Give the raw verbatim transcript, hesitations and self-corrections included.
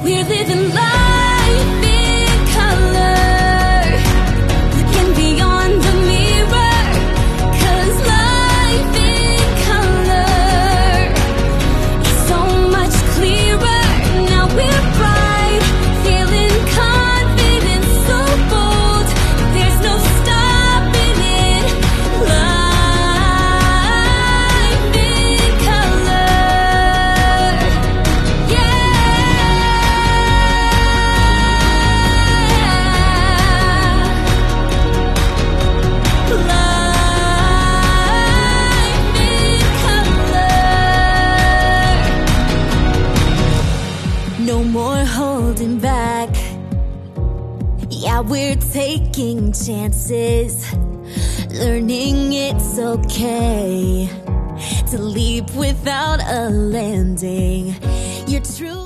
We're living life in color, looking beyond the mirror, 'cause life in color is so much clearer. Now we're bright, feeling confident, so bold, there's no stopping it. Life in color, yeah. Life in color. No more holding back. Yeah, we're taking chances, learning it's okay to leap without a landing. You're true.